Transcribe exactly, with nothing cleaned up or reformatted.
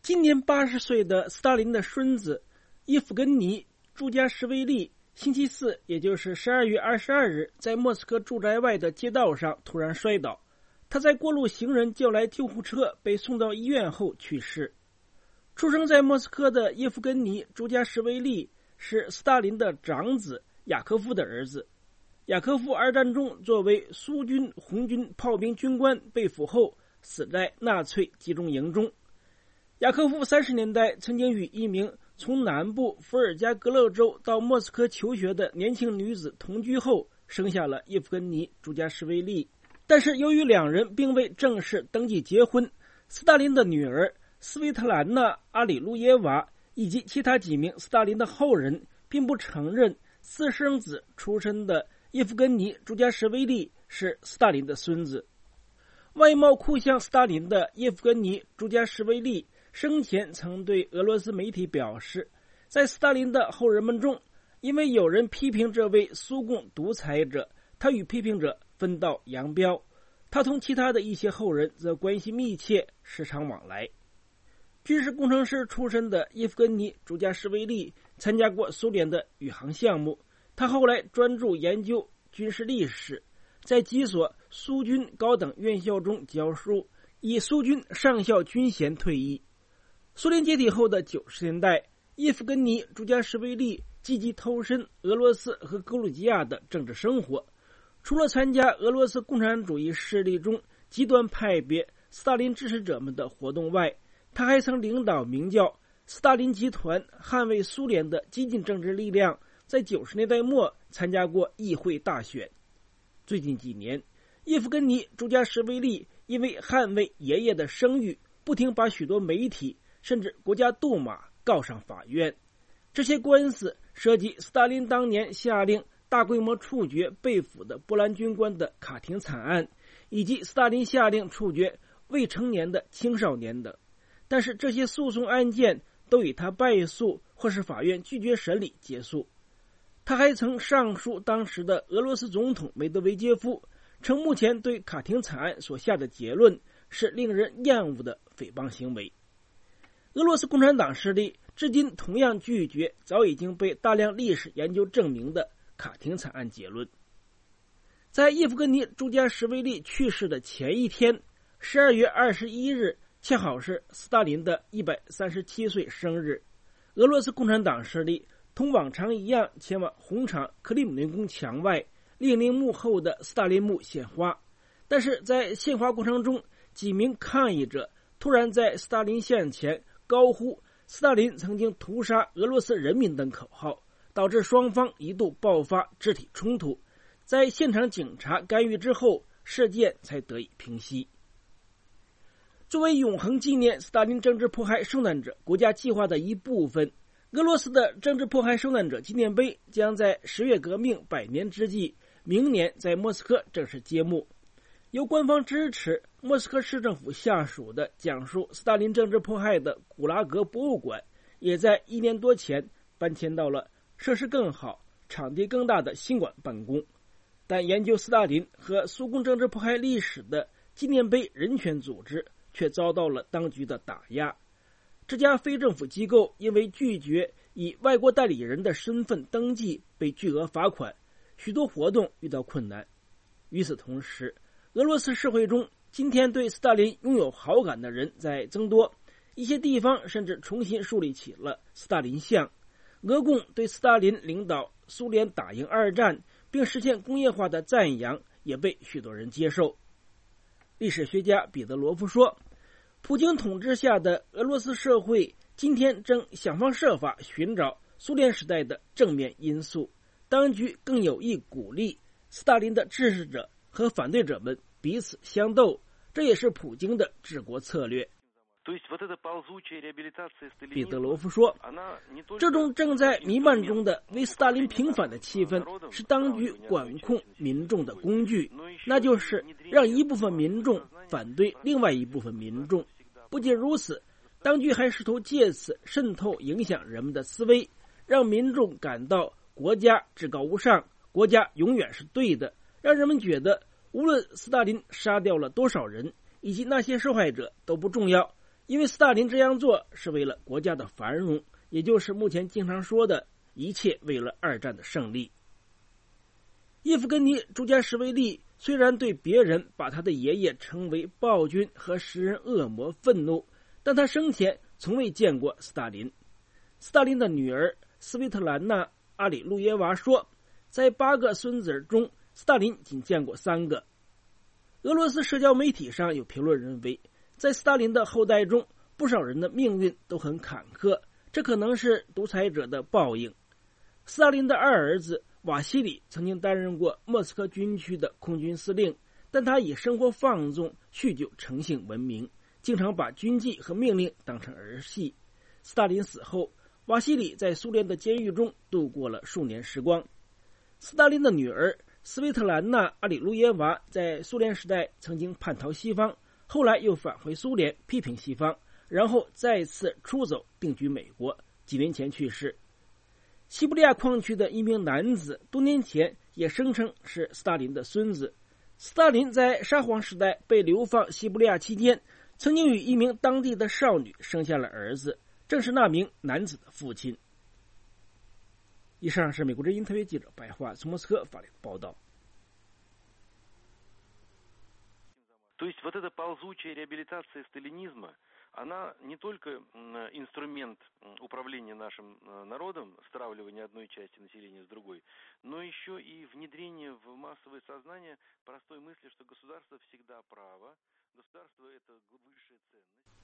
今年八十岁的斯大林的孙子叶夫根尼·朱加什维利星期四，也就是十二月二十二日，在莫斯科住宅外的街道上突然摔倒。他在过路行人叫来救护车，被送到医院后去世。出生在莫斯科的叶夫根尼·朱加什维利是斯大林的长子雅科夫的儿子。雅科夫二战中作为苏军红军炮兵军官被俘后，死在纳粹集中营中。雅科夫三十年代曾经与一名从南部伏尔加格勒州到莫斯科求学的年轻女子同居后，生下了叶夫根尼·朱加什维利。但是由于两人并未正式登记结婚，斯大林的女儿斯维特兰娜·阿里路耶娃以及其他几名斯大林的后人并不承认私生子出身的叶夫根尼·朱加什维利是斯大林的孙子。外貌酷像斯大林的叶夫根尼·朱加什维利生前曾对俄罗斯媒体表示，在斯大林的后人们中，因为有人批评这位苏共独裁者，他与批评者分道扬镳。他同其他的一些后人则关系密切，时常往来。军事工程师出身的叶夫根尼·朱加什维利参加过苏联的宇航项目，他后来专注研究军事历史，在几所苏军高等院校中教书，以苏军上校军衔退役。苏联解体后的九十年代，叶夫根尼·朱加什维利积极投身俄罗斯和格鲁吉亚的政治生活。除了参加俄罗斯共产主义势力中极端派别斯大林支持者们的活动外，他还曾领导名叫斯大林集团捍卫苏联的激进政治力量，在九十年代末参加过议会大选。最近几年，叶夫根尼·朱加什维利因为捍卫爷爷的声誉，不停把许多媒体甚至国家杜马告上法院。这些官司涉及斯大林当年下令大规模处决被俘的波兰军官的卡廷惨案，以及斯大林下令处决未成年的青少年等。但是这些诉讼案件都以他败诉或是法院拒绝审理结束。他还曾上书当时的俄罗斯总统梅德韦杰夫，称目前对卡廷惨案所下的结论是令人厌恶的诽谤行为。俄罗斯共产党势力至今同样拒绝早已经被大量历史研究证明的卡廷惨案结论。在叶夫根尼·朱加什维利去世的前一天，十二月二十一日，恰好是斯大林的一百三十七岁生日。俄罗斯共产党势力同往常一样前往红场克里姆林宫墙外列宁墓后的斯大林墓献花，但是在献花过程中，几名抗议者突然在斯大林像前高呼斯大林曾经屠杀俄罗斯人民等口号，导致双方一度爆发肢体冲突。在现场警察干预之后，事件才得以平息。作为永恒纪念斯大林政治迫害受难者国家计划的一部分，俄罗斯的政治迫害受难者纪念碑将在十月革命百年之际，明年在莫斯科正式揭幕。由官方支持、莫斯科市政府下属的讲述斯大林政治迫害的古拉格博物馆，也在一年多前搬迁到了设施更好、场地更大的新馆办公。但研究斯大林和苏共政治迫害历史的纪念碑人权组织却遭到了当局的打压。这家非政府机构因为拒绝以外国代理人的身份登记，被巨额罚款，许多活动遇到困难。与此同时，俄罗斯社会中今天对斯大林拥有好感的人在增多，一些地方甚至重新树立起了斯大林像。俄共对斯大林领导苏联打赢二战并实现工业化的赞扬也被许多人接受。历史学家彼得罗夫说，普京统治下的俄罗斯社会今天正想方设法寻找苏联时代的正面因素，当局更有意鼓励斯大林的支持者和反对者们彼此相斗，这也是普京的治国策略。彼得罗夫说，这种正在弥漫中的为斯大林平反的气氛是当局管控民众的工具，那就是让一部分民众反对另外一部分民众。不仅如此，当局还试图借此渗透影响人们的思维，让民众感到国家至高无上，国家永远是对的，让人们觉得无论斯大林杀掉了多少人，以及那些受害者都不重要， 因为斯大林这样做是为了国家的繁荣，也就是目前经常说的一切为了二战的胜利。叶夫根尼·朱加什维利虽然对别人把他的爷爷称为暴君和食人恶魔愤怒，但他生前从未见过斯大林。斯大林的女儿斯维特兰娜·阿里路耶娃说，在八个孙子中，斯大林仅见过三个。俄罗斯社交媒体上有评论认为，在斯大林的后代中，不少人的命运都很坎坷，这可能是独裁者的报应。斯大林的二儿子瓦西里曾经担任过莫斯科军区的空军司令，但他以生活放纵、酗酒成性闻名，经常把军纪和命令当成儿戏。斯大林死后，瓦西里在苏联的监狱中度过了数年时光。斯大林的女儿斯维特兰娜·阿里路耶娃在苏联时代曾经叛逃西方，后来又返回苏联批评西方，然后再次出走定居美国，几年前去世。西伯利亚矿区的一名男子多年前也声称是斯大林的孙子。斯大林在沙皇时代被流放西伯利亚期间，曾经与一名当地的少女生下了儿子，正是那名男子的父亲。以上是美国之音特别记者白桦从莫斯科发来的报道。 То есть вот эта ползучая реабилитация сталинизма, она не только инструмент управления нашим народом, стравливания одной части населения с другой, но еще и внедрение в массовое сознание простой мысли, что государство всегда право, государство — это высшая ценность.